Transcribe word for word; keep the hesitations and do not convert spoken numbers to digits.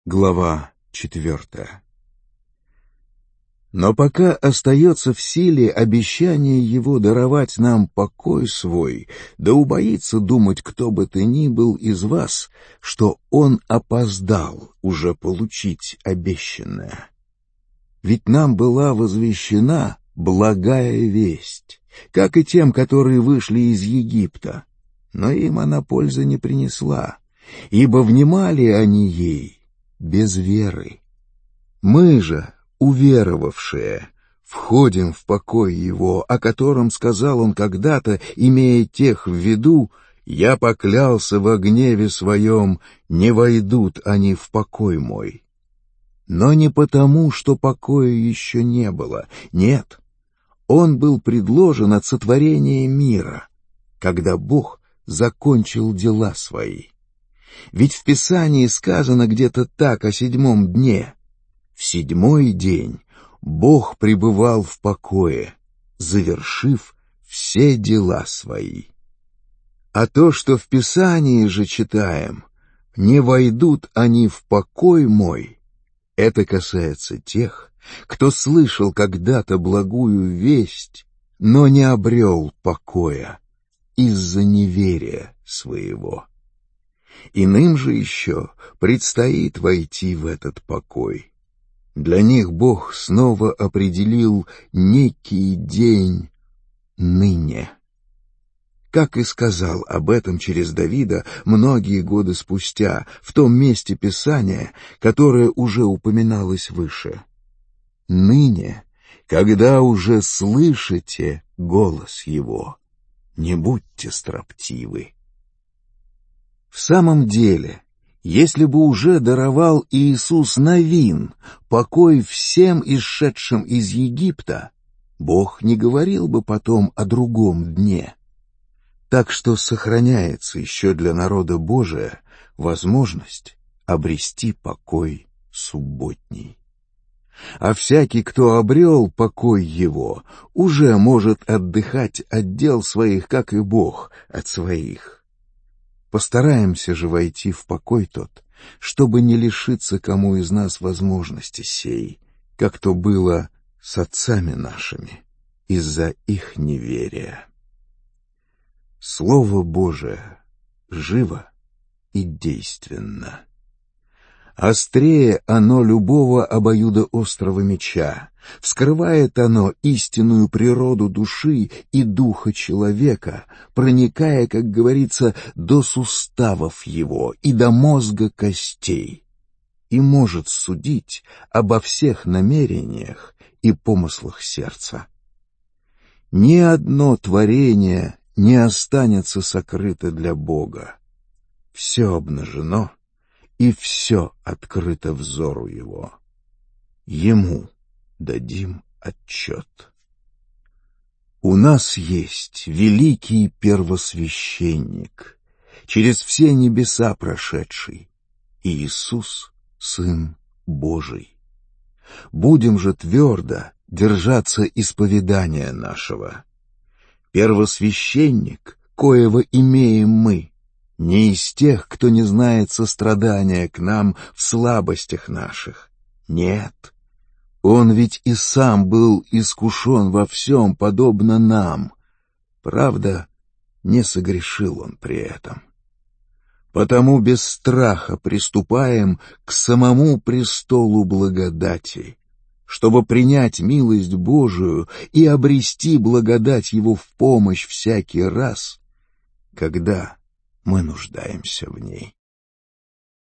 Глава четвертая. Но пока остается в силе обещание его даровать нам покой свой, да убоится думать кто бы то ни был из вас, что он опоздал уже получить обещанное. Ведь нам была возвещена благая весть, как и тем, которые вышли из Египта, но им она пользы не принесла, ибо внимали они ей без веры. Мы же, уверовавшие, входим в покой его, о котором сказал он когда-то, имея тех в виду: «Я поклялся во гневе своем, не войдут они в покой мой». Но не потому, что покоя еще не было, нет, он был предложен от сотворения мира, когда Бог закончил дела свои. Ведь в Писании сказано где-то так о седьмом дне: в седьмой день Бог пребывал в покое, завершив все дела свои. А то, что в Писании же читаем: «Не войдут они в покой мой», это касается тех, кто слышал когда-то благую весть, но не обрел покоя из-за неверия своего. Иным же еще предстоит войти в этот покой. Для них Бог снова определил некий день ныне. Как и сказал об этом через Давида многие годы спустя, в том месте Писания, которое уже упоминалось выше. «Ныне, когда уже слышите голос его, не будьте строптивы». В самом деле, если бы уже даровал Иисус Навин покой всем исшедшим из Египта, Бог не говорил бы потом о другом дне. Так что сохраняется еще для народа Божия возможность обрести покой субботний. А всякий, кто обрел покой его, уже может отдыхать от дел своих, как и Бог от своих. Постараемся же войти в покой тот, чтобы не лишиться кому из нас возможности сей, как то было с отцами нашими из-за их неверия. Слово Божие живо и действенно. Острее оно любого обоюдоострого меча, вскрывает оно истинную природу души и духа человека, проникая, как говорится, до суставов его и до мозга костей, и может судить обо всех намерениях и помыслах сердца. Ни одно творение не останется сокрыто для Бога. Все обнажено, и все открыто взору его. Ему дадим отчет. У нас есть великий первосвященник, через все небеса прошедший, Иисус, Сын Божий. Будем же твердо держаться исповедания нашего. Первосвященник, коего имеем мы, не из тех, кто не знает сострадания к нам в слабостях наших. Нет, он ведь и сам был искушен во всем, подобно нам. Правда, не согрешил он при этом. Потому без страха приступаем к самому престолу благодати, чтобы принять милость Божию и обрести благодать Его в помощь всякий раз, когда мы нуждаемся в ней.